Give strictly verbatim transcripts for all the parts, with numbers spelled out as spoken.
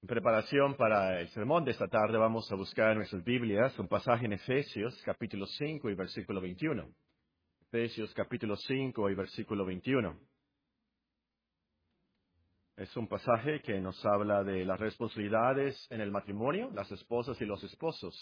preparación para el sermón de esta tarde vamos a buscar en nuestras Biblias un pasaje en Efesios capítulo cinco y versículo veintiuno. Efesios capítulo cinco y versículo veintiuno. Es un pasaje que nos habla de las responsabilidades en el matrimonio, las esposas y los esposos.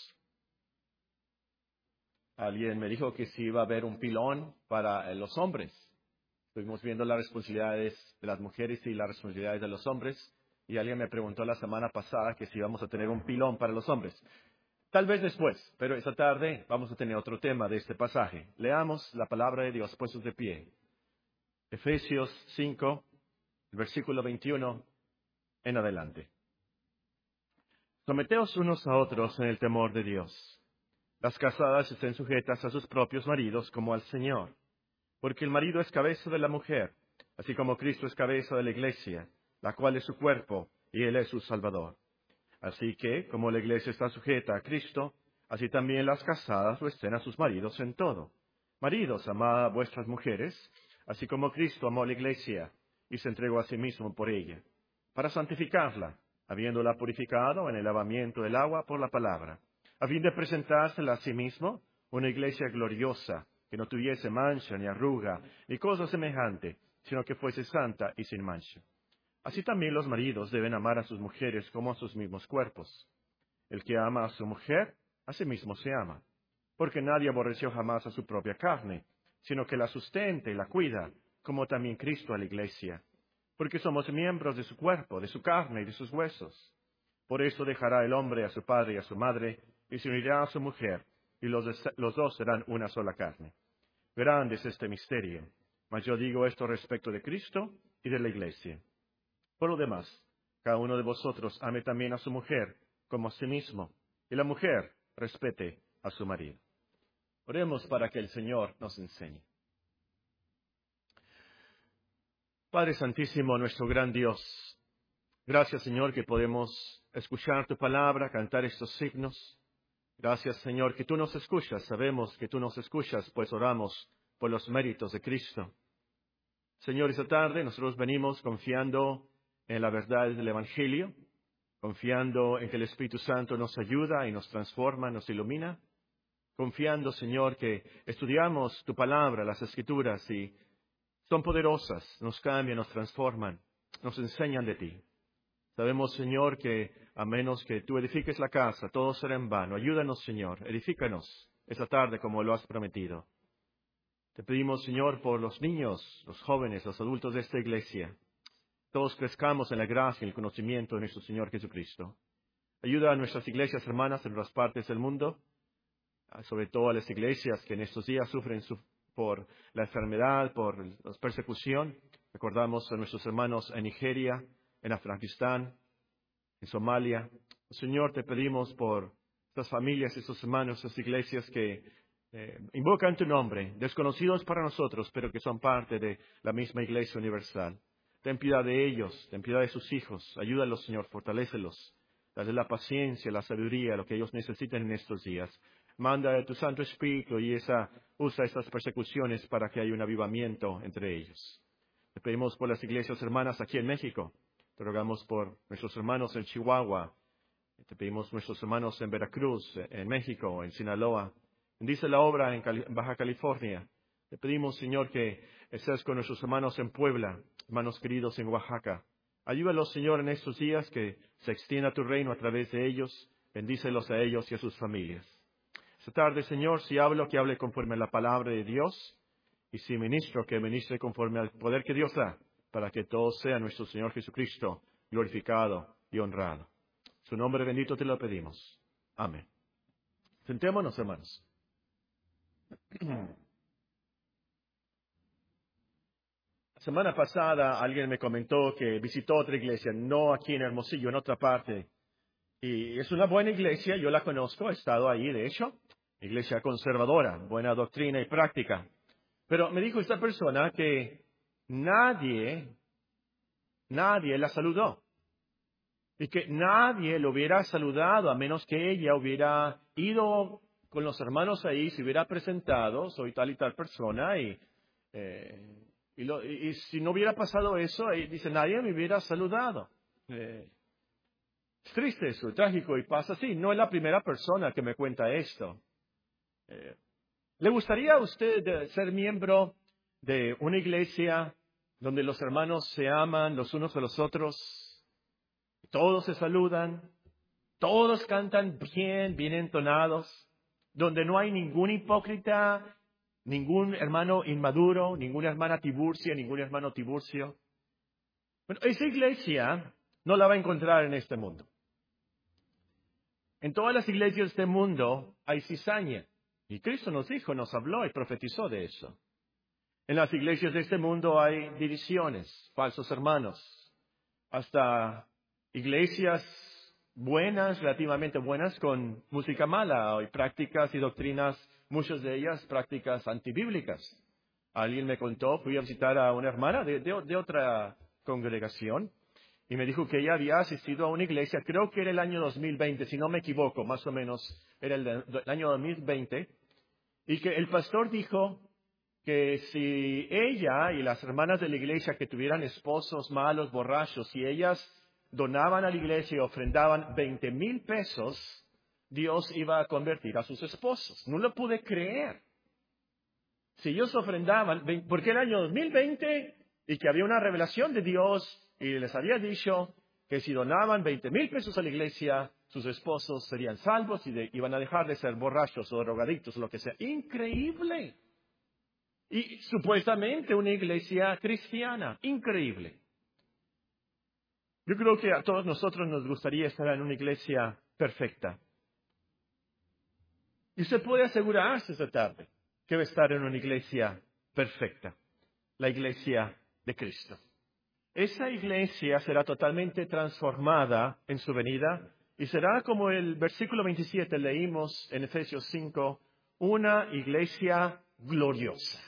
Alguien me dijo que si iba a haber un pilón para los hombres. Estuvimos viendo las responsabilidades de las mujeres y las responsabilidades de los hombres. Y alguien me preguntó la semana pasada que si íbamos a tener un pilón para los hombres. Tal vez después, pero esta tarde vamos a tener otro tema de este pasaje. Leamos la palabra de Dios puestos de pie. Efesios cinco, versículo veintiuno en adelante. Someteos unos a otros en el temor de Dios. Las casadas estén sujetas a sus propios maridos como al Señor. Porque el marido es cabeza de la mujer, así como Cristo es cabeza de la iglesia, la cual es su cuerpo, y Él es su Salvador. Así que, como la iglesia está sujeta a Cristo, así también las casadas lo estén a sus maridos en todo. Maridos, amad a vuestras mujeres, así como Cristo amó a la iglesia, y se entregó a sí mismo por ella, para santificarla, habiéndola purificado en el lavamiento del agua por la palabra, a fin de presentársela a sí mismo una iglesia gloriosa, que no tuviese mancha, ni arruga, ni cosa semejante, sino que fuese santa y sin mancha. Así también los maridos deben amar a sus mujeres como a sus mismos cuerpos. El que ama a su mujer, a sí mismo se ama. Porque nadie aborreció jamás a su propia carne, sino que la sustenta y la cuida, como también Cristo a la iglesia. Porque somos miembros de su cuerpo, de su carne y de sus huesos. Por eso dejará el hombre a su padre y a su madre, y se unirá a su mujer, y los, los dos serán una sola carne. Grande es este misterio, mas yo digo esto respecto de Cristo y de la iglesia. Por lo demás, cada uno de vosotros ame también a su mujer como a sí mismo, y la mujer respete a su marido. Oremos para que el Señor nos enseñe. Padre Santísimo, nuestro gran Dios, gracias Señor que podemos escuchar tu palabra, cantar estos signos. Gracias Señor que tú nos escuchas, sabemos que tú nos escuchas, pues oramos por los méritos de Cristo. Señor, esta tarde nosotros venimos confiando en la verdad del Evangelio, confiando en que el Espíritu Santo nos ayuda y nos transforma, nos ilumina, confiando, Señor, que estudiamos tu palabra, las Escrituras, y son poderosas, nos cambian, nos transforman, nos enseñan de ti. Sabemos, Señor, que a menos que tú edifiques la casa, todo será en vano. Ayúdanos, Señor, edifícanos esta tarde como lo has prometido. Te pedimos, Señor, por los niños, los jóvenes, los adultos de esta iglesia. Todos crezcamos en la gracia y el conocimiento de nuestro Señor Jesucristo. Ayuda a nuestras iglesias hermanas en otras partes del mundo, sobre todo a las iglesias que en estos días sufren por la enfermedad, por la persecución. Recordamos a nuestros hermanos en Nigeria, en Afganistán, en Somalia. Señor, te pedimos por estas familias, estos hermanos, estas iglesias que eh, invocan tu nombre, desconocidos para nosotros, pero que son parte de la misma iglesia universal. Ten piedad de ellos, ten piedad de sus hijos, ayúdalos, Señor, fortalécelos, dale la paciencia, la sabiduría, lo que ellos necesiten en estos días. Manda tu Santo Espíritu y esa, usa estas persecuciones para que haya un avivamiento entre ellos. Te pedimos por las iglesias hermanas aquí en México, te rogamos por nuestros hermanos en Chihuahua, te pedimos por nuestros hermanos en Veracruz, en México, en Sinaloa. Bendice la obra en Cali- Baja California. Te pedimos, Señor, que estés con nuestros hermanos en Puebla, hermanos queridos en Oaxaca. Ayúdalos, Señor, en estos días, que se extienda tu reino a través de ellos. Bendícelos a ellos y a sus familias. Esta tarde, Señor, si hablo, que hable conforme a la palabra de Dios. Y si ministro, que ministre conforme al poder que Dios da, para que todo sea nuestro Señor Jesucristo glorificado y honrado. Su nombre bendito te lo pedimos. Amén. Sentémonos, hermanos. La semana pasada alguien me comentó que visitó otra iglesia, no aquí en Hermosillo, en otra parte. Y es una buena iglesia, yo la conozco, he estado ahí, de hecho. Iglesia conservadora, buena doctrina y práctica. Pero me dijo esta persona que nadie, nadie la saludó. Y que nadie lo hubiera saludado a menos que ella hubiera ido con los hermanos ahí, se hubiera presentado, soy tal y tal persona, y... Eh, Y, lo, y, y si no hubiera pasado eso, dice, nadie me hubiera saludado. Eh, Es triste eso, trágico, y pasa así. No es la primera persona que me cuenta esto. Eh, ¿Le gustaría a usted eh, ser miembro de una iglesia donde los hermanos se aman los unos a los otros? Todos se saludan, todos cantan bien, bien entonados, donde no hay ningún hipócrita, ningún hermano inmaduro, ninguna hermana tiburcia, ningún hermano tiburcio. Bueno, esa iglesia no la va a encontrar en este mundo. En todas las iglesias de este mundo hay cizaña. Y Cristo nos dijo, nos habló y profetizó de eso. En las iglesias de este mundo hay divisiones, falsos hermanos. Hasta iglesias buenas, relativamente buenas, con música mala y prácticas y doctrinas, muchas de ellas prácticas antibíblicas. Alguien me contó, fui a visitar a una hermana de, de, de otra congregación y me dijo que ella había asistido a una iglesia, creo que era el año dos mil veinte, si no me equivoco, más o menos era el, de, el año dos mil veinte, y que el pastor dijo que si ella y las hermanas de la iglesia que tuvieran esposos malos, borrachos, si ellas donaban a la iglesia y ofrendaban veinte mil pesos, Dios iba a convertir a sus esposos. No lo pude creer. Si ellos ofrendaban, porque era el año dos mil veinte y que había una revelación de Dios y les había dicho que si donaban veinte mil pesos a la iglesia, sus esposos serían salvos y de, iban a dejar de ser borrachos o drogadictos o lo que sea. ¡Increíble! Y supuestamente una iglesia cristiana. Increíble. Yo creo que a todos nosotros nos gustaría estar en una iglesia perfecta. Y usted puede asegurarse esta tarde que va a estar en una iglesia perfecta. La iglesia de Cristo. Esa iglesia será totalmente transformada en su venida y será como el versículo veintisiete leímos en Efesios cinco, una iglesia gloriosa.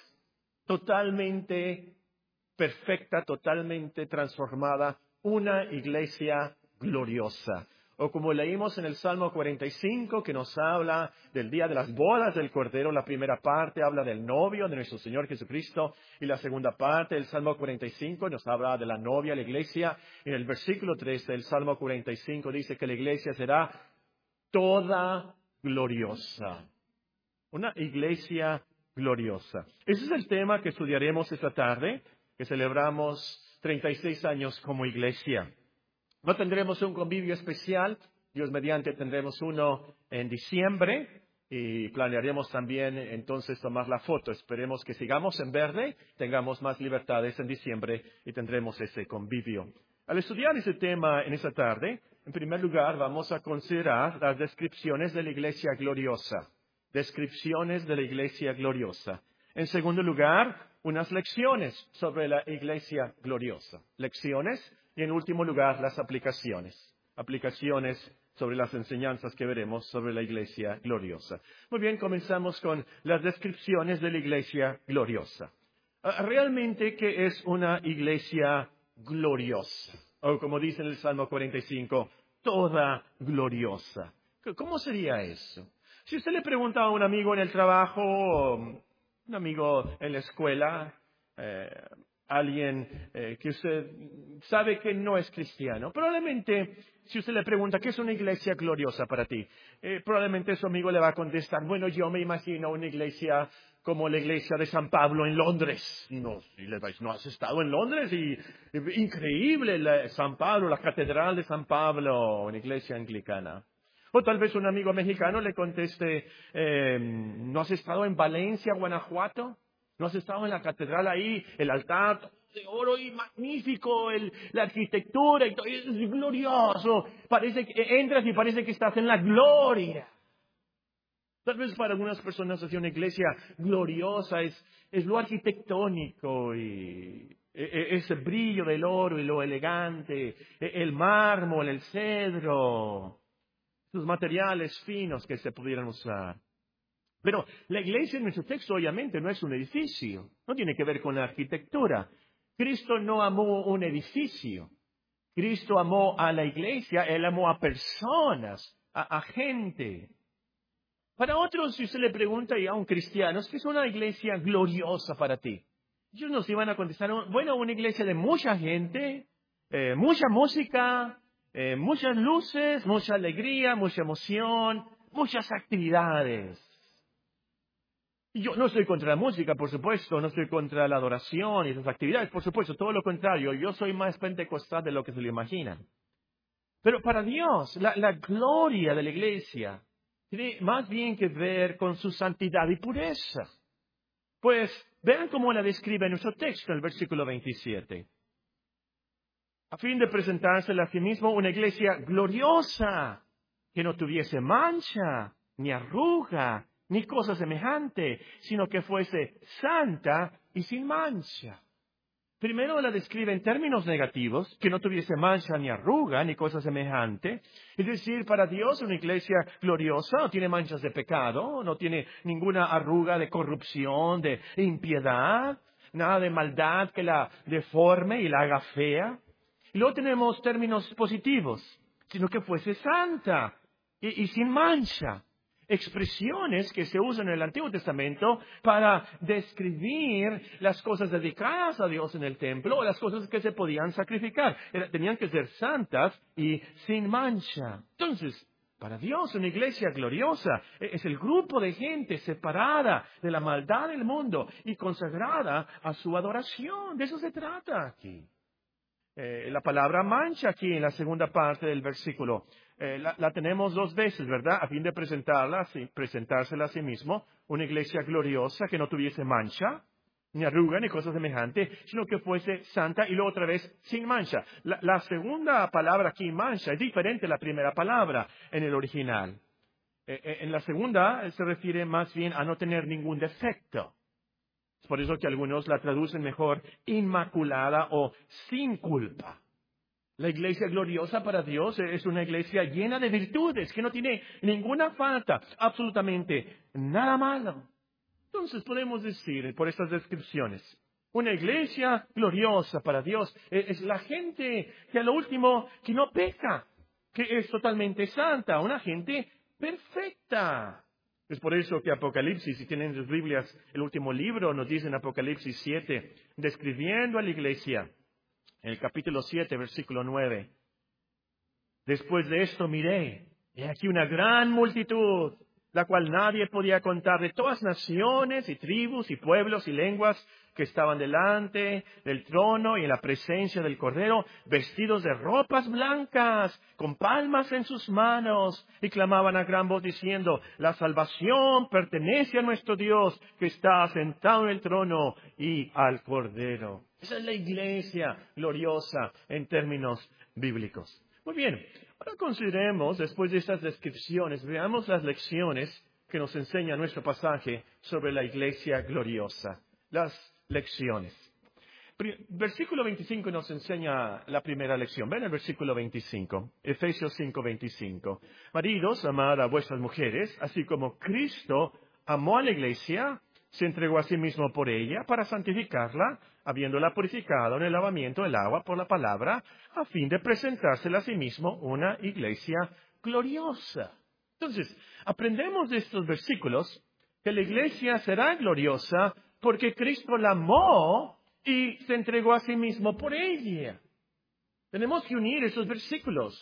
Totalmente perfecta, totalmente transformada, una iglesia gloriosa. O como leímos en el Salmo cuarenta y cinco, que nos habla del día de las bodas del Cordero, la primera parte habla del novio de nuestro Señor Jesucristo, y la segunda parte del Salmo cuarenta y cinco nos habla de la novia, la iglesia. En el versículo tres del Salmo cuarenta y cinco dice que la iglesia será toda gloriosa. Una iglesia gloriosa. Ese es el tema que estudiaremos esta tarde, que celebramos treinta y seis años como iglesia. No tendremos un convivio especial, Dios mediante tendremos uno en diciembre y planearemos también entonces tomar la foto. Esperemos que sigamos en verde, tengamos más libertades en diciembre y tendremos ese convivio. Al estudiar ese tema en esta tarde, en primer lugar vamos a considerar las descripciones de la iglesia gloriosa. Descripciones de la iglesia gloriosa. En segundo lugar, unas lecciones sobre la iglesia gloriosa. Lecciones y en último lugar las aplicaciones. Aplicaciones sobre las enseñanzas que veremos sobre la iglesia gloriosa. Muy bien, comenzamos con las descripciones de la iglesia gloriosa. Realmente, ¿qué es una iglesia gloriosa? O como dice en el Salmo cuarenta y cinco, toda gloriosa. ¿Cómo sería eso? Si usted le pregunta a un amigo en el trabajo, un amigo en la escuela, eh, alguien eh, que usted sabe que no es cristiano, probablemente si usted le pregunta ¿qué es una iglesia gloriosa para ti? Eh, probablemente su amigo le va a contestar, bueno, yo me imagino una iglesia como la iglesia de San Pablo en Londres. No, y le vais, ¿no has estado en Londres? Y, y increíble, la, San Pablo, la catedral de San Pablo, una iglesia anglicana. O tal vez un amigo mexicano le conteste, eh, ¿no has estado en Valencia, Guanajuato? ¿No has estado en la catedral ahí, el altar de oro y magnífico, el, la arquitectura y todo, es glorioso? Parece que entras y parece que estás en la gloria. Tal vez para algunas personas así una iglesia gloriosa es, es lo arquitectónico y ese brillo del oro y lo elegante, el mármol, el cedro, sus materiales finos que se pudieran usar. Pero la iglesia en nuestro texto obviamente no es un edificio, no tiene que ver con la arquitectura. Cristo no amó un edificio, Cristo amó a la iglesia, Él amó a personas, a, a gente. Para otros, si usted le pregunta y a un cristiano, ¿qué es una iglesia gloriosa para ti? Ellos nos iban a contestar, bueno, una iglesia de mucha gente, eh, mucha música, Eh, muchas luces, mucha alegría, mucha emoción, muchas actividades. Y yo no estoy contra la música, por supuesto, no estoy contra la adoración y esas actividades, por supuesto, todo lo contrario. Yo soy más pentecostal de lo que se lo imaginan. Pero para Dios, la, la gloria de la iglesia tiene más bien que ver con su santidad y pureza. Pues vean cómo la describe en nuestro texto, en el versículo veintisiete. A fin de presentársela a sí mismo una iglesia gloriosa, que no tuviese mancha, ni arruga, ni cosa semejante, sino que fuese santa y sin mancha. Primero la describe en términos negativos, que no tuviese mancha, ni arruga, ni cosa semejante. Es decir, para Dios una iglesia gloriosa no tiene manchas de pecado, no tiene ninguna arruga de corrupción, de impiedad, nada de maldad que la deforme y la haga fea. Y luego tenemos términos positivos, sino que fuese santa y, y sin mancha. Expresiones que se usan en el Antiguo Testamento para describir las cosas dedicadas a Dios en el templo o las cosas que se podían sacrificar. Era, tenían que ser santas y sin mancha. Entonces, para Dios, una iglesia gloriosa es el grupo de gente separada de la maldad del mundo y consagrada a su adoración. De eso se trata aquí. Eh, la palabra mancha aquí en la segunda parte del versículo, eh, la, la tenemos dos veces, ¿verdad? A fin de presentarla, sí, presentársela a sí mismo, una iglesia gloriosa que no tuviese mancha, ni arruga, ni cosa semejante, sino que fuese santa y luego otra vez sin mancha. La, la segunda palabra aquí, mancha, es diferente a la primera palabra en el original. Eh, eh, en la segunda eh, se refiere más bien a no tener ningún defecto. Es por eso que algunos la traducen mejor inmaculada o sin culpa. La iglesia gloriosa para Dios es una iglesia llena de virtudes, que no tiene ninguna falta, absolutamente nada malo. Entonces podemos decir, por estas descripciones, una iglesia gloriosa para Dios es la gente que a lo último, que no peca, que es totalmente santa, una gente perfecta. Es por eso que Apocalipsis, si tienen sus Biblias, el último libro nos dice en Apocalipsis siete, describiendo a la iglesia, en el capítulo siete, versículo nueve. Después de esto miré, y aquí una gran multitud, la cual nadie podía contar, de todas naciones y tribus y pueblos y lenguas que estaban delante del trono y en la presencia del Cordero, vestidos de ropas blancas, con palmas en sus manos, y clamaban a gran voz diciendo, la salvación pertenece a nuestro Dios, que está sentado en el trono y al Cordero. Esa es la iglesia gloriosa en términos bíblicos. Muy bien, ahora consideremos, después de estas descripciones, veamos las lecciones que nos enseña nuestro pasaje sobre la iglesia gloriosa. Las lecciones. Versículo veinticinco nos enseña la primera lección. Ven el versículo veinticinco, Efesios cinco, veinticinco. Maridos, amad a vuestras mujeres, así como Cristo amó a la iglesia, se entregó a sí mismo por ella para santificarla, habiéndola purificado en el lavamiento del agua por la palabra, a fin de presentársela a sí mismo una iglesia gloriosa. Entonces, aprendemos de estos versículos que la iglesia será gloriosa porque Cristo la amó y se entregó a sí mismo por ella. Tenemos que unir esos versículos.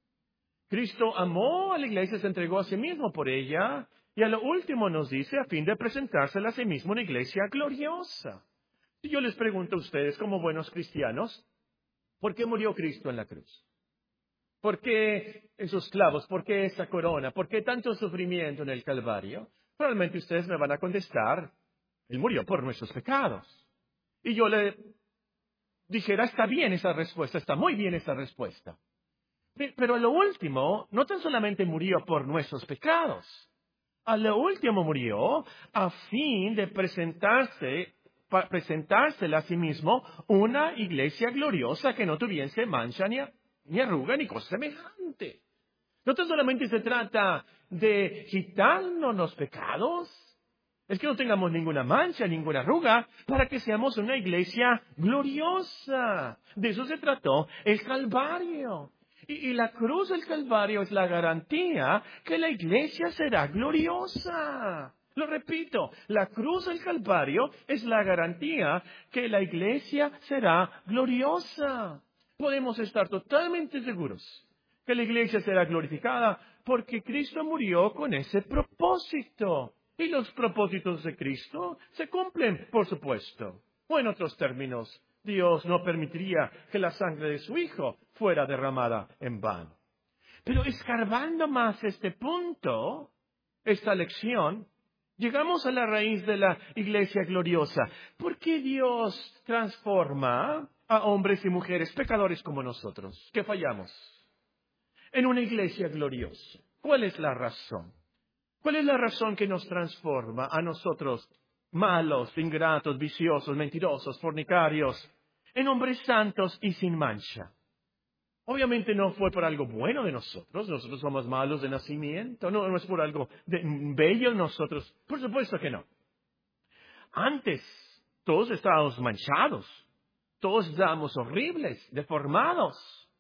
Cristo amó a la iglesia, se entregó a sí mismo por ella, y a lo último nos dice a fin de presentársela a sí mismo una iglesia gloriosa. Y yo les pregunto a ustedes, como buenos cristianos, ¿por qué murió Cristo en la cruz? ¿Por qué esos clavos? ¿Por qué esa corona? ¿Por qué tanto sufrimiento en el Calvario? Probablemente ustedes me van a contestar, Él murió por nuestros pecados. Y yo le dijera, está bien esa respuesta, está muy bien esa respuesta. Pero a lo último, no tan solamente murió por nuestros pecados, a lo último murió a fin de presentarse, para presentársela a sí mismo una iglesia gloriosa que no tuviese mancha ni, ni arruga ni cosa semejante. No tan solamente se trata de quitarnos los pecados, es que no tengamos ninguna mancha, ninguna arruga, para que seamos una iglesia gloriosa. De eso se trató el Calvario. Y, y la cruz del Calvario es la garantía que la iglesia será gloriosa. Lo repito, la cruz del Calvario es la garantía que la iglesia será gloriosa. Podemos estar totalmente seguros que la iglesia será glorificada porque Cristo murió con ese propósito. Y los propósitos de Cristo se cumplen, por supuesto. O en otros términos, Dios no permitiría que la sangre de su Hijo fuera derramada en vano. Pero escarbando más este punto, esta lección, llegamos a la raíz de la iglesia gloriosa. ¿Por qué Dios transforma a hombres y mujeres pecadores como nosotros, que fallamos, en una iglesia gloriosa? ¿Cuál es la razón? ¿Cuál es la razón que nos transforma a nosotros, malos, ingratos, viciosos, mentirosos, fornicarios, en hombres santos y sin mancha? Obviamente no fue por algo bueno de nosotros, nosotros somos malos de nacimiento, no, no es por algo de, bello en nosotros, por supuesto que no. Antes, todos estábamos manchados, todos estábamos horribles, deformados.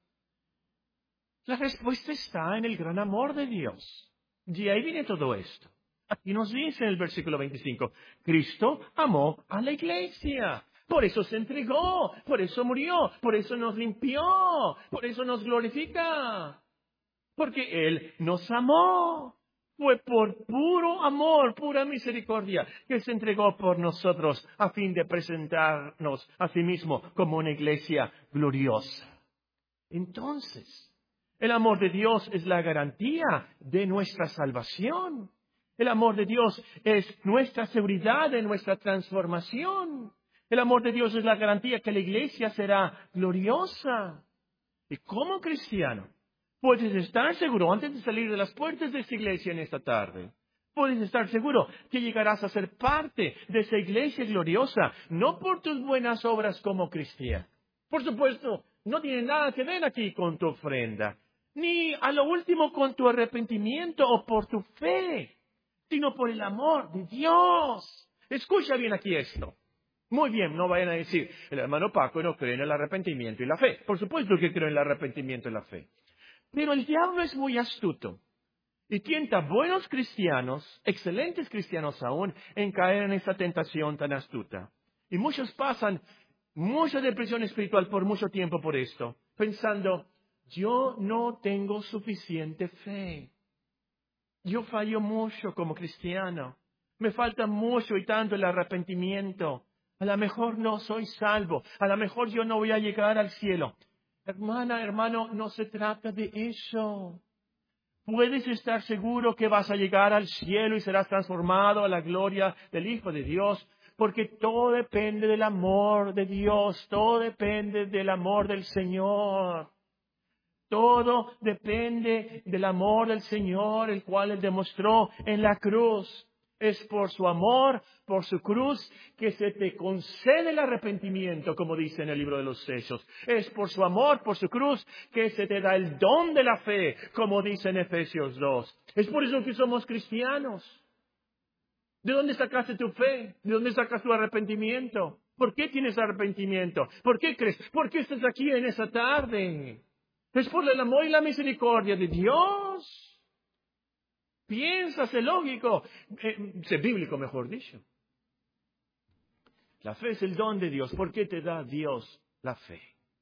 La respuesta está en el gran amor de Dios. De ahí viene todo esto. Aquí nos dice en el versículo veinticinco, Cristo amó a la iglesia. Por eso se entregó, por eso murió, por eso nos limpió, por eso nos glorifica. Porque Él nos amó. Fue por puro amor, pura misericordia, que se entregó por nosotros a fin de presentarnos a sí mismo como una iglesia gloriosa. Entonces, el amor de Dios es la garantía de nuestra salvación. El amor de Dios es nuestra seguridad de nuestra transformación. El amor de Dios es la garantía que la iglesia será gloriosa. Y como cristiano, puedes estar seguro, antes de salir de las puertas de esta iglesia en esta tarde, puedes estar seguro que llegarás a ser parte de esa iglesia gloriosa, no por tus buenas obras como cristiano. Por supuesto, no tiene nada que ver aquí con tu ofrenda, ni a lo último con tu arrepentimiento o por tu fe, sino por el amor de Dios. Escucha bien aquí esto. Muy bien, no vayan a decir, el hermano Paco no cree en el arrepentimiento y la fe. Por supuesto que creo en el arrepentimiento y la fe. Pero el diablo es muy astuto y tienta a buenos cristianos, excelentes cristianos aún, en caer en esta tentación tan astuta. Y muchos pasan mucha depresión espiritual por mucho tiempo por esto, pensando, yo no tengo suficiente fe. Yo fallo mucho como cristiano. Me falta mucho y tanto el arrepentimiento. A lo mejor no soy salvo. A lo mejor yo no voy a llegar al cielo. Hermana, hermano, no se trata de eso. Puedes estar seguro que vas a llegar al cielo y serás transformado a la gloria del Hijo de Dios, porque todo depende del amor de Dios, todo depende del amor del Señor. Todo depende del amor del Señor, el cual Él demostró en la cruz. Es por su amor, por su cruz, que se te concede el arrepentimiento, como dice en el libro de los Hechos. Es por su amor, por su cruz, que se te da el don de la fe, como dice en Efesios dos. Es por eso que somos cristianos. ¿De dónde sacaste tu fe? ¿De dónde sacas tu arrepentimiento? ¿Por qué tienes arrepentimiento? ¿Por qué crees? ¿Por qué estás aquí en esa tarde? Es por el amor y la misericordia de Dios. Piensa, sé lógico, eh, sé bíblico, mejor dicho. La fe es el don de Dios. ¿Por qué te da Dios la fe?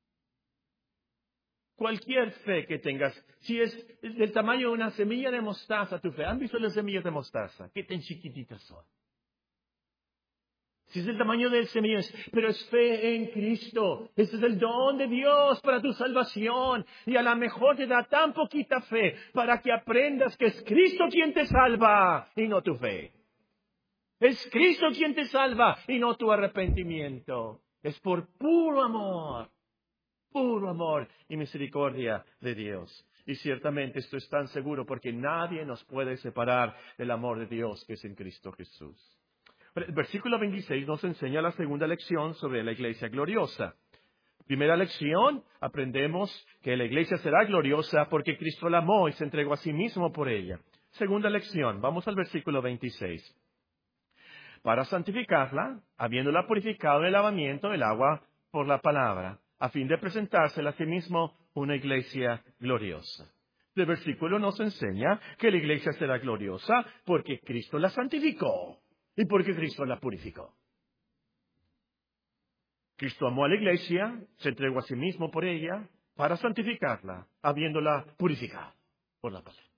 Cualquier fe que tengas, si es del tamaño de una semilla de mostaza tu fe. ¿Han visto las semillas de mostaza? ¿Qué tan chiquititas son? Si es del tamaño de semillas, pero es fe en Cristo. Este es el don de Dios para tu salvación. Y a lo mejor te da tan poquita fe para que aprendas que es Cristo quien te salva y no tu fe. Es Cristo quien te salva y no tu arrepentimiento. Es por puro amor, puro amor y misericordia de Dios. Y ciertamente esto es tan seguro porque nadie nos puede separar del amor de Dios que es en Cristo Jesús. El versículo veintiséis nos enseña la segunda lección sobre la iglesia gloriosa. Primera lección, aprendemos que la iglesia será gloriosa porque Cristo la amó y se entregó a sí mismo por ella. Segunda lección, vamos al versículo veintiséis. Para santificarla, habiéndola purificado en el lavamiento del agua por la palabra, a fin de presentársela a sí mismo una iglesia gloriosa. El versículo nos enseña que la iglesia será gloriosa porque Cristo la santificó. ¿Y por qué Cristo la purificó? Cristo amó a la iglesia, se entregó a sí mismo por ella, para santificarla, habiéndola purificado por la palabra.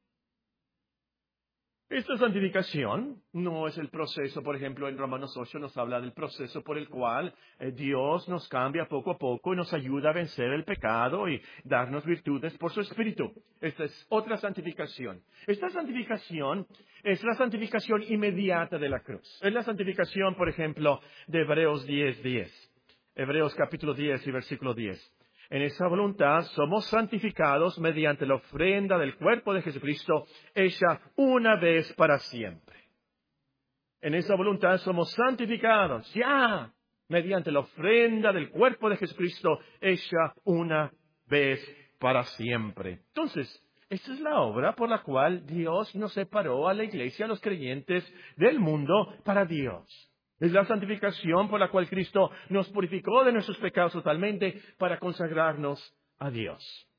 Esta santificación no es el proceso, por ejemplo, en Romanos ocho nos habla del proceso por el cual eh, Dios nos cambia poco a poco y nos ayuda a vencer el pecado y darnos virtudes por su Espíritu. Esta es otra santificación. Esta santificación es la santificación inmediata de la cruz. Es la santificación, por ejemplo, de Hebreos diez diez. Hebreos capítulo diez y versículo diez. En esa voluntad somos santificados mediante la ofrenda del cuerpo de Jesucristo, hecha una vez para siempre. En esa voluntad somos santificados ya mediante la ofrenda del cuerpo de Jesucristo, hecha una vez para siempre. Entonces, esta es la obra por la cual Dios nos separó a la iglesia, a los creyentes del mundo para Dios. Es la santificación por la cual Cristo nos purificó de nuestros pecados totalmente para consagrarnos a Dios.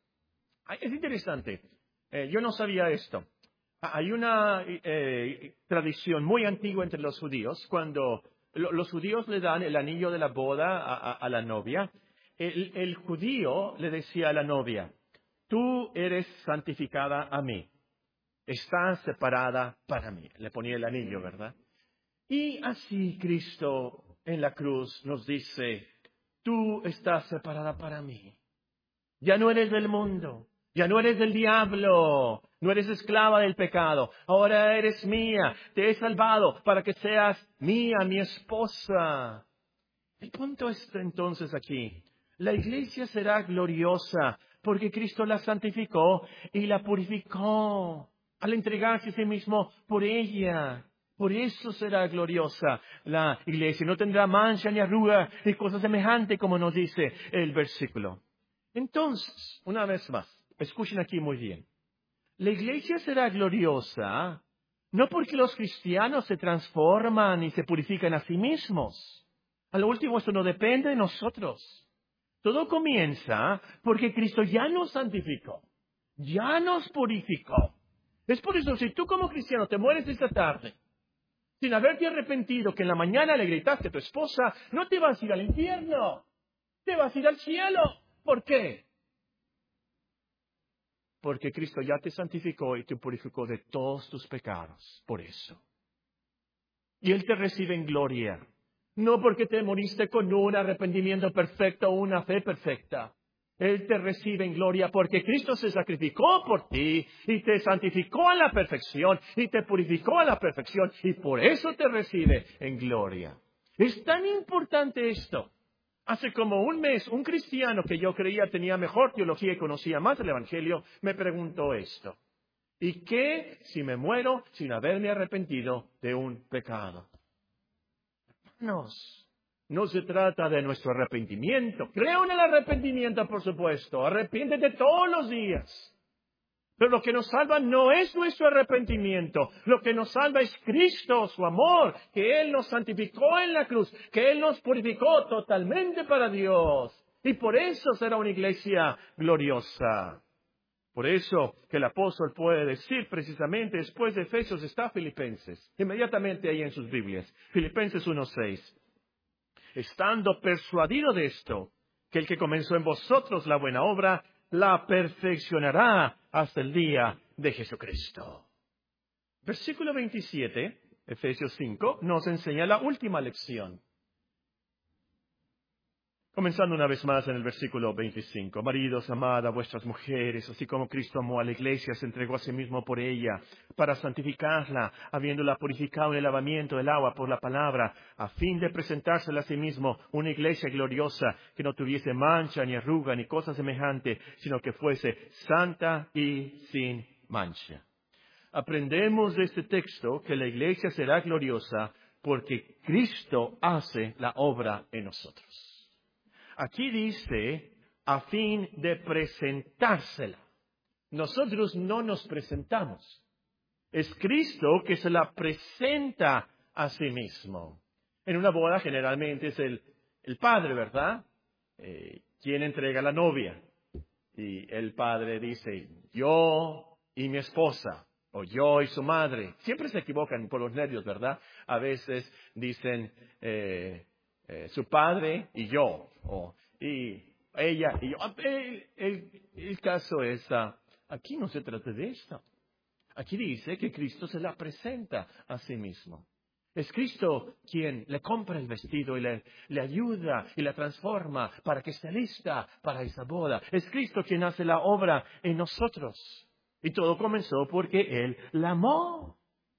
Es interesante. Eh, yo no sabía esto. Hay una eh, tradición muy antigua entre los judíos. Cuando lo, los judíos le dan el anillo de la boda a, a, a la novia, el, el judío le decía a la novia, tú eres santificada a mí. Estás separada para mí. Le ponía el anillo, ¿verdad? Y así Cristo en la cruz nos dice, tú estás separada para mí. Ya no eres del mundo, ya no eres del diablo, no eres esclava del pecado. Ahora eres mía, te he salvado para que seas mía, mi esposa. El punto está entonces aquí. La iglesia será gloriosa porque Cristo la santificó y la purificó al entregarse a sí mismo por ella. Por eso será gloriosa la iglesia. No tendrá mancha ni arruga ni cosa semejante, como nos dice el versículo. Entonces, una vez más, escuchen aquí muy bien. La iglesia será gloriosa no porque los cristianos se transforman y se purifican a sí mismos. A lo último, esto no depende de nosotros. Todo comienza porque Cristo ya nos santificó, ya nos purificó. Es por eso, si tú como cristiano te mueres esta tarde, sin haberte arrepentido, que en la mañana le gritaste a tu esposa, no te vas a ir al infierno, te vas a ir al cielo. ¿Por qué? Porque Cristo ya te santificó y te purificó de todos tus pecados, por eso. Y Él te recibe en gloria, no porque te moriste con un arrepentimiento perfecto o una fe perfecta. Él te recibe en gloria porque Cristo se sacrificó por ti y te santificó a la perfección y te purificó a la perfección y por eso te recibe en gloria. Es tan importante esto. Hace como un mes, un cristiano que yo creía tenía mejor teología y conocía más el Evangelio, me preguntó esto. ¿Y qué si me muero sin haberme arrepentido de un pecado? Hermanos, no se trata de nuestro arrepentimiento. Creo en el arrepentimiento, por supuesto. Arrepiéntete todos los días. Pero lo que nos salva no es nuestro arrepentimiento. Lo que nos salva es Cristo, su amor, que Él nos santificó en la cruz, que Él nos purificó totalmente para Dios. Y por eso será una iglesia gloriosa. Por eso que el apóstol puede decir precisamente después de Efesios está Filipenses. Inmediatamente ahí en sus Biblias. Filipenses uno seis. Estando persuadido de esto, que el que comenzó en vosotros la buena obra, la perfeccionará hasta el día de Jesucristo. Versículo veintisiete, Efesios cinco, nos enseña la última lección. Comenzando una vez más en el versículo veinticinco. Maridos, amad a vuestras mujeres, así como Cristo amó a la iglesia, se entregó a sí mismo por ella, para santificarla, habiéndola purificado en el lavamiento del agua por la palabra, a fin de presentársela a sí mismo una iglesia gloriosa, que no tuviese mancha, ni arruga, ni cosa semejante, sino que fuese santa y sin mancha. Aprendemos de este texto que la iglesia será gloriosa porque Cristo hace la obra en nosotros. Aquí dice, a fin de presentársela. Nosotros no nos presentamos. Es Cristo que se la presenta a sí mismo. En una boda generalmente es el, el padre, ¿verdad? Eh, quien entrega a la novia. Y el padre dice, yo y mi esposa, o yo y su madre. Siempre se equivocan por los nervios, ¿verdad? A veces dicen... Eh, Eh, su padre y yo, o, y ella y yo. El, el, el caso es, uh, aquí no se trata de esto. Aquí dice que Cristo se la presenta a sí mismo. Es Cristo quien le compra el vestido y le, le ayuda y la transforma para que esté lista para esa boda. Es Cristo quien hace la obra en nosotros. Y todo comenzó porque Él la amó.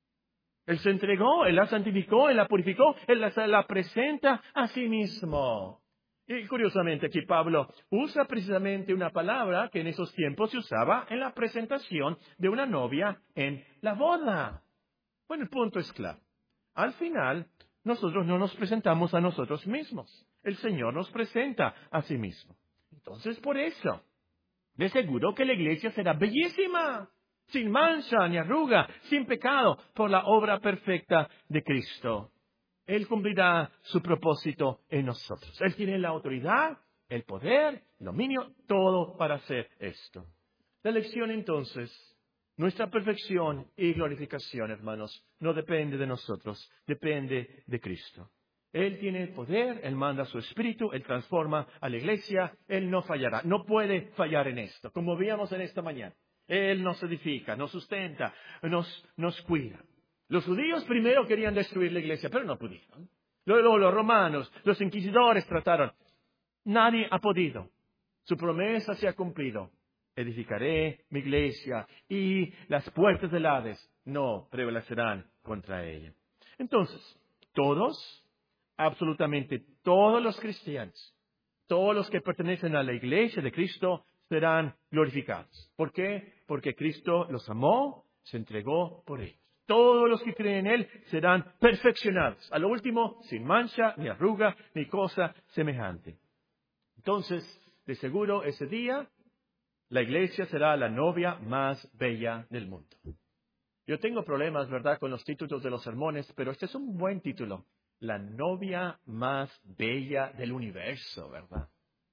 Él se entregó, Él la santificó, Él la purificó, Él la, la presenta a sí mismo. Y curiosamente aquí Pablo usa precisamente una palabra que en esos tiempos se usaba en la presentación de una novia en la boda. Bueno, el punto es claro. Al final, nosotros no nos presentamos a nosotros mismos. El Señor nos presenta a sí mismo. Entonces, por eso, de seguro que la iglesia será bellísima, sin mancha ni arruga, sin pecado, por la obra perfecta de Cristo. Él cumplirá su propósito en nosotros. Él tiene la autoridad, el poder, el dominio, todo para hacer esto. La lección entonces, nuestra perfección y glorificación, hermanos, no depende de nosotros, depende de Cristo. Él tiene el poder, Él manda su espíritu, Él transforma a la iglesia, Él no fallará, no puede fallar en esto, como veíamos en esta mañana. Él nos edifica, nos sustenta, nos, nos cuida. Los judíos primero querían destruir la iglesia, pero no pudieron. Luego los romanos, los inquisidores trataron. Nadie ha podido. Su promesa se ha cumplido. Edificaré mi iglesia y las puertas del Hades no prevalecerán contra ella. Entonces, todos, absolutamente todos los cristianos, todos los que pertenecen a la iglesia de Cristo serán glorificados. ¿Por qué? Porque Cristo los amó, se entregó por ellos. Todos los que creen en Él serán perfeccionados. A lo último, sin mancha, ni arruga, ni cosa semejante. Entonces, de seguro, ese día, la iglesia será la novia más bella del mundo. Yo tengo problemas, ¿verdad?, con los títulos de los sermones, pero este es un buen título. La novia más bella del universo, ¿verdad?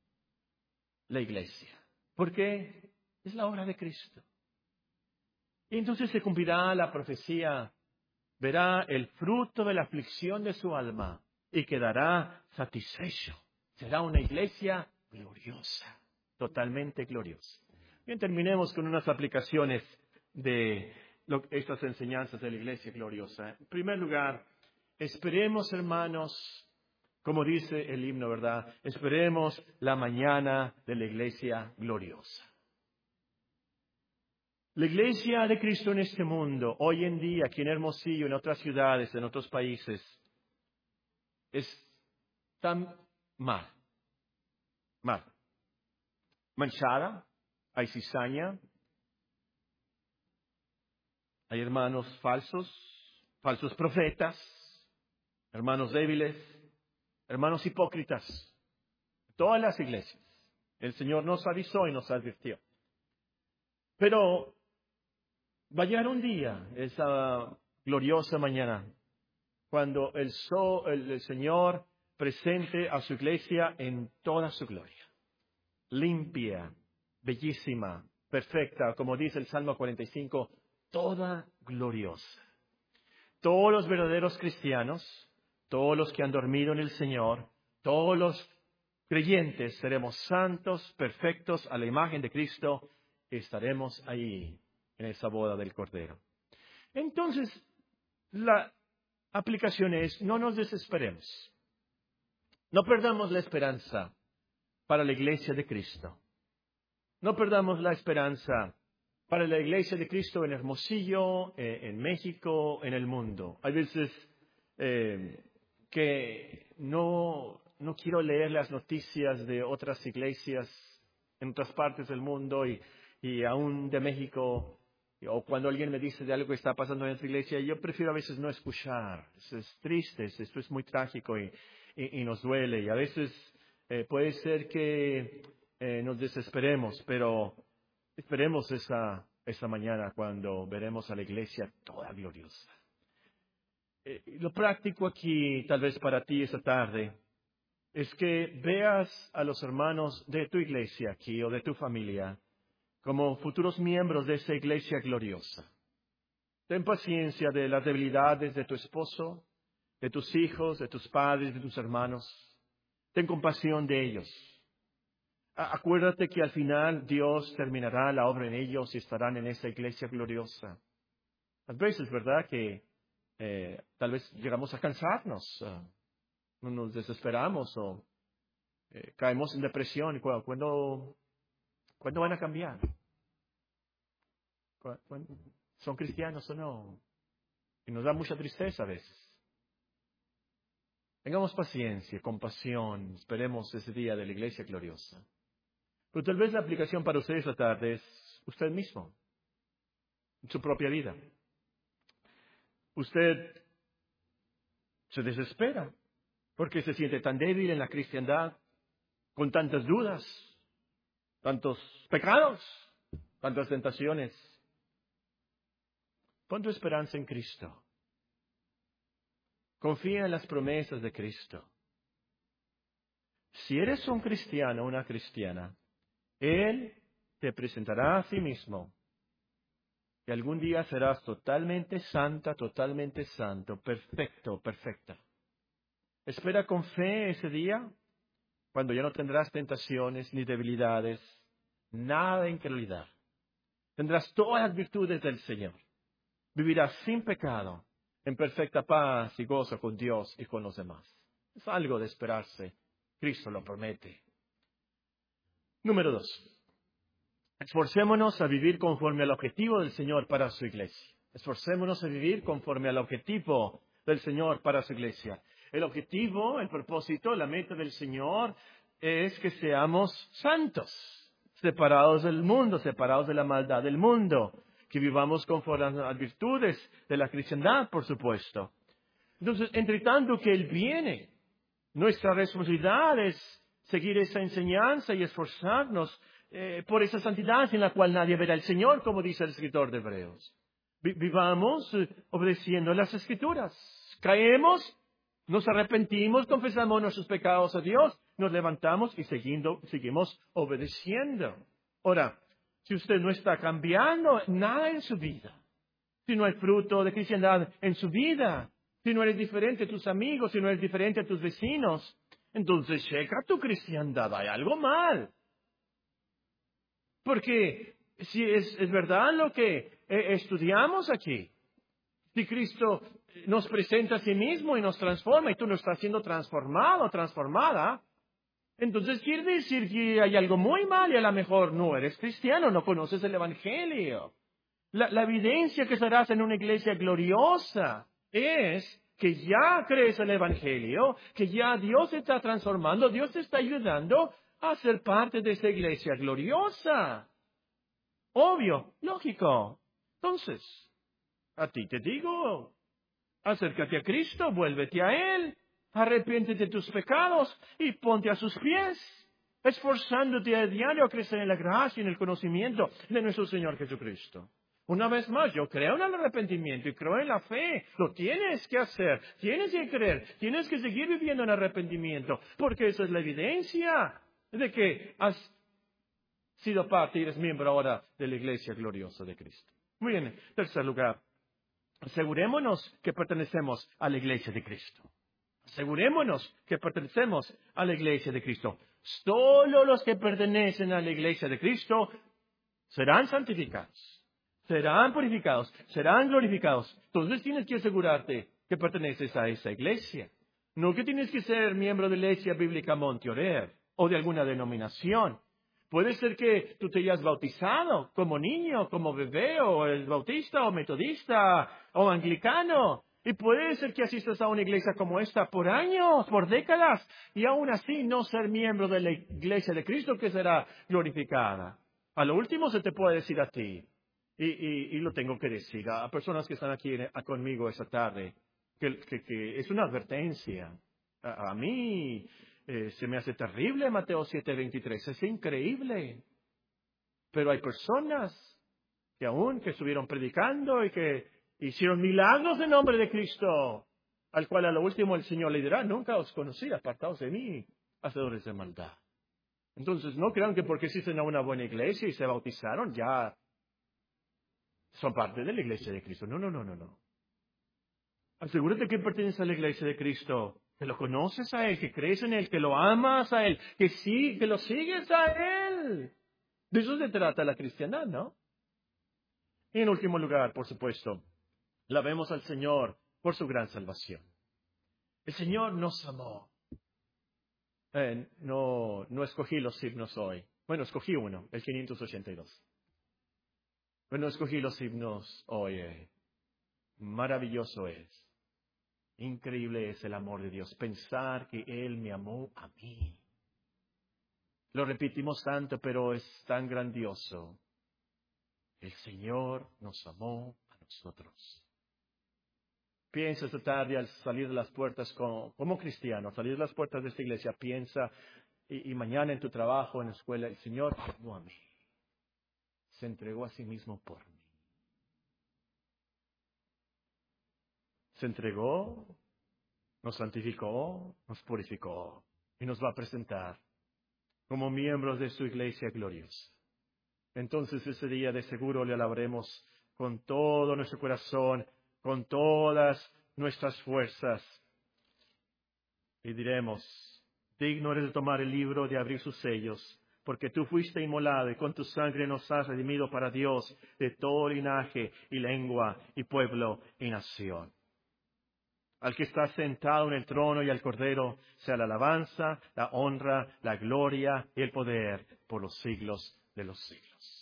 La iglesia. ¿Por qué? Es la obra de Cristo. Y entonces se cumplirá la profecía, verá el fruto de la aflicción de su alma y quedará satisfecho. Será una iglesia gloriosa, totalmente gloriosa. Bien, terminemos con unas aplicaciones de lo, estas enseñanzas de la iglesia gloriosa. En primer lugar, esperemos, hermanos, como dice el himno, ¿verdad? Esperemos la mañana de la iglesia gloriosa. La iglesia de Cristo en este mundo, hoy en día, aquí en Hermosillo, en otras ciudades, en otros países, es tan mal, mal, manchada, hay cizaña, hay hermanos falsos, falsos profetas, hermanos débiles, hermanos hipócritas, todas las iglesias. El Señor nos avisó y nos advirtió. Pero va a llegar un día, esa gloriosa mañana, cuando el, so, el, el Señor presente a su iglesia en toda su gloria. Limpia, bellísima, perfecta, como dice el Salmo cuarenta y cinco, toda gloriosa. Todos los verdaderos cristianos, todos los que han dormido en el Señor, todos los creyentes seremos santos, perfectos, a la imagen de Cristo, estaremos ahí en esa boda del Cordero. Entonces, la aplicación es, no nos desesperemos. No perdamos la esperanza para la iglesia de Cristo. No perdamos la esperanza para la iglesia de Cristo en Hermosillo, eh, en México, en el mundo. Hay veces eh, que no, no quiero leer las noticias de otras iglesias en otras partes del mundo y, y aún de México, o cuando alguien me dice de algo que está pasando en nuestra iglesia, yo prefiero a veces no escuchar. Eso es triste, esto es muy trágico y, y, y nos duele. Y a veces eh, puede ser que eh, nos desesperemos, pero esperemos esa, esa mañana cuando veremos a la iglesia toda gloriosa. Eh, lo práctico aquí, tal vez para ti esta tarde, es que veas a los hermanos de tu iglesia aquí o de tu familia como futuros miembros de esa iglesia gloriosa. Ten paciencia de las debilidades de tu esposo, de tus hijos, de tus padres, de tus hermanos. Ten compasión de ellos. Acuérdate que al final Dios terminará la obra en ellos y estarán en esa iglesia gloriosa. A veces, ¿verdad?, que eh, tal vez llegamos a cansarnos, uh, nos desesperamos o eh, caemos en depresión. ¿Cuándo, ¿Cuándo van a cambiar? ¿Cuándo, ¿Son cristianos o no? Y nos da mucha tristeza a veces. Tengamos paciencia, compasión, esperemos ese día de la iglesia gloriosa. Pero tal vez la aplicación para ustedes esta tarde es usted mismo, en su propia vida. Usted se desespera porque se siente tan débil en la cristiandad, con tantas dudas, tantos pecados, tantas tentaciones. Pon tu esperanza en Cristo. Confía en las promesas de Cristo. Si eres un cristiano o una cristiana, Él te presentará a sí mismo. Y algún día serás totalmente santa, totalmente santo, perfecto, perfecta. Espera con fe ese día, cuando ya no tendrás tentaciones ni debilidades, nada de incredulidad. Tendrás todas las virtudes del Señor. Vivirás sin pecado, en perfecta paz y gozo con Dios y con los demás. Es algo de esperarse. Cristo lo promete. Número dos. Esforcémonos a vivir conforme al objetivo del Señor para su iglesia. Esforcémonos a vivir conforme al objetivo del Señor para su iglesia. El objetivo, el propósito, la meta del Señor es que seamos santos, separados del mundo, separados de la maldad del mundo, que vivamos conforme a las virtudes de la cristiandad, por supuesto. Entonces, entre tanto que Él viene, nuestra responsabilidad es seguir esa enseñanza y esforzarnos eh, por esa santidad en la cual nadie verá al Señor, como dice el escritor de Hebreos. Vi- vivamos eh, obedeciendo las Escrituras. Caemos, nos arrepentimos, confesamos nuestros pecados a Dios, nos levantamos y siguiendo, seguimos obedeciendo. Ahora, si usted no está cambiando nada en su vida, si no hay fruto de cristiandad en su vida, si no eres diferente a tus amigos, si no eres diferente a tus vecinos, entonces checa tu cristiandad, hay algo mal. Porque si es, es verdad lo que eh, estudiamos aquí, si Cristo nos presenta a sí mismo y nos transforma y tú no estás siendo transformado o transformada, entonces quiere decir que hay algo muy mal y a lo mejor no eres cristiano, no conoces el Evangelio. La, la evidencia que serás en una iglesia gloriosa es que ya crees en el Evangelio, que ya Dios te está transformando, Dios te está ayudando a ser parte de esa iglesia gloriosa. Obvio, lógico. Entonces, a ti te digo, acércate a Cristo, vuélvete a Él, arrepiéntete de tus pecados y ponte a sus pies, esforzándote a diario a crecer en la gracia y en el conocimiento de nuestro Señor Jesucristo. Una vez más, yo creo en el arrepentimiento y creo en la fe. Lo tienes que hacer, tienes que creer, tienes que seguir viviendo en arrepentimiento, porque esa es la evidencia de que has sido parte y eres miembro ahora de la iglesia gloriosa de Cristo. Muy bien, en tercer lugar, asegurémonos que pertenecemos a la iglesia de Cristo. Asegurémonos que pertenecemos a la iglesia de Cristo. Solo los que pertenecen a la iglesia de Cristo serán santificados. Serán purificados, serán glorificados. Entonces tienes que asegurarte que perteneces a esa iglesia. No que tienes que ser miembro de la Iglesia Bíblica Monte Orer o de alguna denominación. Puede ser que tú te hayas bautizado como niño, como bebé, o el bautista, o metodista, o anglicano. Y puede ser que asistas a una iglesia como esta por años, por décadas, y aún así no ser miembro de la iglesia de Cristo que será glorificada. A lo último se te puede decir a ti. Y, y, y lo tengo que decir a personas que están aquí a, conmigo esta tarde, que, que, que es una advertencia. A, a mí eh, se me hace terrible Mateo siete veintitrés, es increíble. Pero hay personas que aún que estuvieron predicando y que hicieron milagros en nombre de Cristo, al cual a lo último el Señor le dirá, nunca os conocí, apartaos de mí, hacedores de maldad. Entonces no crean que porque existen a una buena iglesia y se bautizaron ya son parte de la iglesia de Cristo. No, no, no, no, no. Asegúrate que perteneces a la iglesia de Cristo que lo conoces a Él, que crees en Él, que lo amas a Él, que sí, que lo sigues a Él. De eso se trata la cristiandad, ¿no? Y en último lugar, por supuesto, la vemos al Señor por su gran salvación. El Señor nos amó. Eh, no, no escogí los himnos hoy. Bueno, escogí uno, el quinientos ochenta y dos. Pero no escogí los himnos hoy. Eh. Maravilloso es. Increíble es el amor de Dios. Pensar que Él me amó a mí. Lo repetimos tanto, pero es tan grandioso. El Señor nos amó a nosotros. Piensa esta tarde al salir de las puertas como, como cristiano, salir de las puertas de esta iglesia, piensa, y, y mañana en tu trabajo, en la escuela, el Señor me amó a mí. Se entregó a sí mismo por mí. Se entregó, nos santificó, nos purificó y nos va a presentar como miembros de su iglesia gloriosa. Entonces ese día de seguro le alabaremos con todo nuestro corazón, con todas nuestras fuerzas. Y diremos, digno eres de tomar el libro, de abrir sus sellos, porque tú fuiste inmolado y con tu sangre nos has redimido para Dios de todo linaje y lengua y pueblo y nación. Al que está sentado en el trono y al Cordero, sea la alabanza, la honra, la gloria y el poder por los siglos de los siglos.